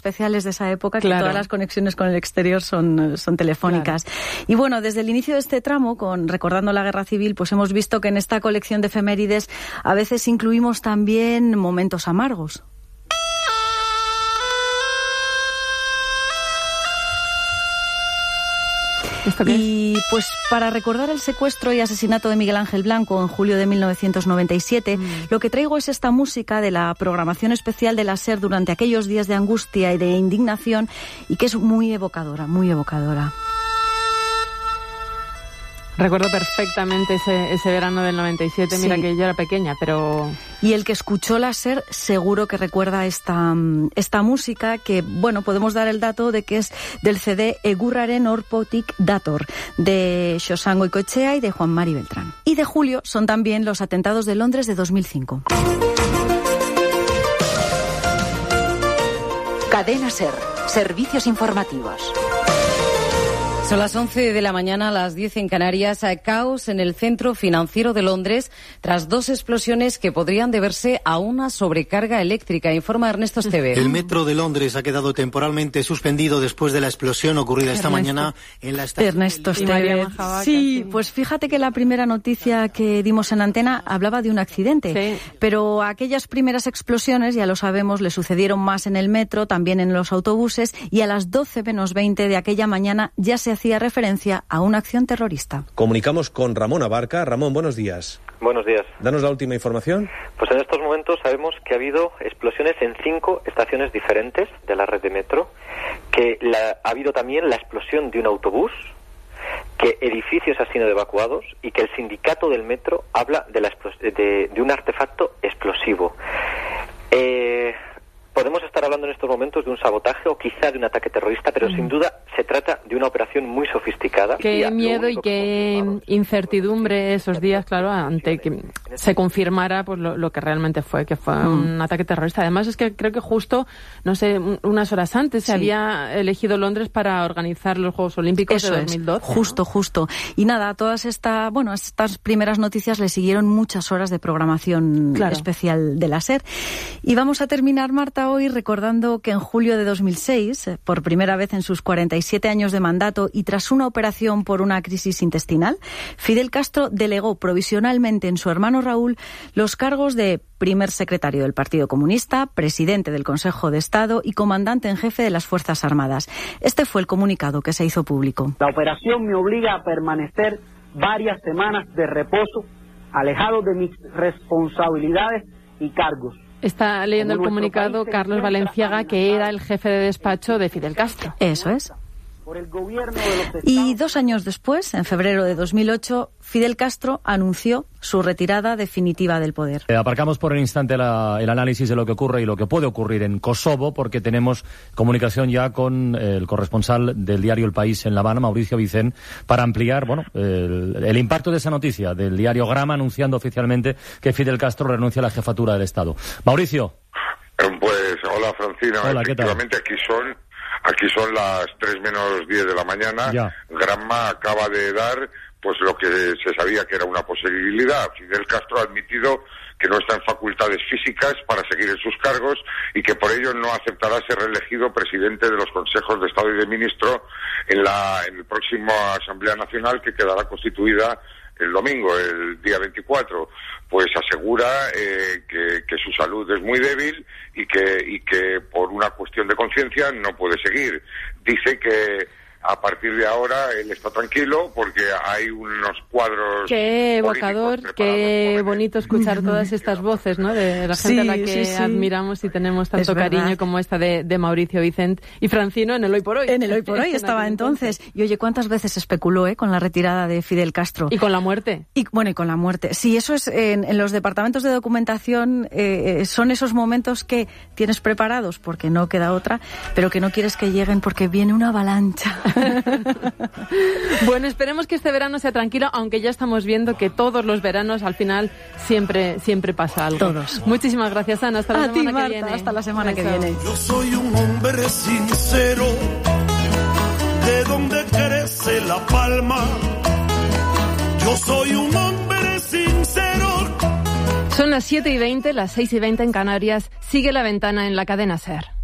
especiales de esa época, que claro, todas las conexiones con el exterior son telefónicas. Claro. Y bueno, desde el inicio de este tramo, recordando la Guerra Civil, pues hemos visto que en esta colección de efemérides a veces incluimos también momentos amargos. Y pues para recordar el secuestro y asesinato de Miguel Ángel Blanco en julio de 1997, lo que traigo es esta música de la programación especial de la SER durante aquellos días de angustia y de indignación, y que es muy evocadora, muy evocadora. Recuerdo perfectamente ese verano del 97, sí. Mira que yo era pequeña, pero... Y el que escuchó la SER seguro que recuerda esta música, que, bueno, podemos dar el dato de que es del CD Egurraren Orpotik Dator, de Xosan Goikoetxea y de Juan Mari Beltrán. Y de julio son también los atentados de Londres de 2005. Cadena SER, servicios informativos. Son las 11 de la mañana, las 10 en Canarias. Caos en el centro financiero de Londres tras 2 explosiones que podrían deberse a una sobrecarga eléctrica, informa Ernesto Esteve. El metro de Londres ha quedado temporalmente suspendido después de la explosión ocurrida esta mañana en la estación. Ernesto Esteve. Sí, pues fíjate que la primera noticia que dimos en antena hablaba de un accidente, sí. Pero aquellas primeras explosiones, ya lo sabemos, le sucedieron más en el metro, también en los autobuses, y a las 12 menos 20 de aquella mañana ya se hacía referencia a una acción terrorista. Comunicamos con Ramón Abarca. Ramón, buenos días. Buenos días. Danos la última información. Pues en estos momentos sabemos que ha habido explosiones en 5 estaciones diferentes de la red de metro, que ha habido también la explosión de un autobús, que edificios han sido evacuados y que el sindicato del metro habla de un artefacto explosivo. Podemos estar hablando en estos momentos de un sabotaje o quizá de un ataque terrorista, pero sin duda se trata de una operación muy sofisticada. Qué miedo y qué incertidumbre esos días, claro, ante que se confirmara pues lo que realmente fue, que fue un ataque terrorista. Además es que creo que justo, no sé, unas horas antes se había elegido Londres para organizar los Juegos Olímpicos de 2012. Justo. Y nada, a todas estas primeras noticias le siguieron muchas horas de programación especial de la SER. Y vamos a terminar, Marta, hoy recordando que en julio de 2006, por primera vez en sus 47 años de mandato y tras una operación por una crisis intestinal, Fidel Castro delegó provisionalmente en su hermano Raúl los cargos de primer secretario del Partido Comunista, presidente del Consejo de Estado y comandante en jefe de las Fuerzas Armadas. Este fue el comunicado que se hizo público. La operación me obliga a permanecer varias semanas de reposo, alejado de mis responsabilidades y cargos. Está leyendo el comunicado Carlos Valenciaga, que era el jefe de despacho de Fidel Castro. Eso es. Y 2 años después, en febrero de 2008, Fidel Castro anunció su retirada definitiva del poder. Aparcamos por un instante el análisis de lo que ocurre y lo que puede ocurrir en Kosovo, porque tenemos comunicación ya con el corresponsal del diario El País en La Habana, Mauricio Vicent, para ampliar el impacto de esa noticia del diario Grama anunciando oficialmente que Fidel Castro renuncia a la jefatura del Estado. Mauricio. Pues hola, Francina. Hola, ¿qué tal? Efectivamente, aquí son las 3 menos 10 de la mañana. Ya. Granma acaba de dar pues lo que se sabía que era una posibilidad. Fidel Castro ha admitido que no está en facultades físicas para seguir en sus cargos y que por ello no aceptará ser reelegido presidente de los consejos de Estado y de Ministro en el próximo Asamblea Nacional, que quedará constituida el domingo, el día 24. Pues asegura que su salud es muy débil y que por una cuestión de conciencia no puede seguir. Dice que a partir de ahora él está tranquilo porque hay unos cuadros... Qué evocador, qué bonito escuchar todas estas voces, ¿no? De la gente a la que admiramos y tenemos tanto cariño como esta de Mauricio Vicent y Francino en el Hoy por Hoy. En el Hoy por Hoy estaba entonces. Y oye, ¿cuántas veces especuló con la retirada de Fidel Castro? Y con la muerte. Y con la muerte. Sí, eso es en los departamentos de documentación, son esos momentos que tienes preparados porque no queda otra, pero que no quieres que lleguen porque viene una avalancha. Bueno, esperemos que este verano sea tranquilo, aunque ya estamos viendo que todos los veranos al final siempre pasa algo. Todos. Muchísimas gracias, Ana. Hasta la semana que viene. Hasta la semana que viene. Yo soy un hombre sincero, de donde crece la palma. Yo soy un hombre sincero. Son las 7:20, las 6:20 en Canarias. Sigue La Ventana en la cadena SER.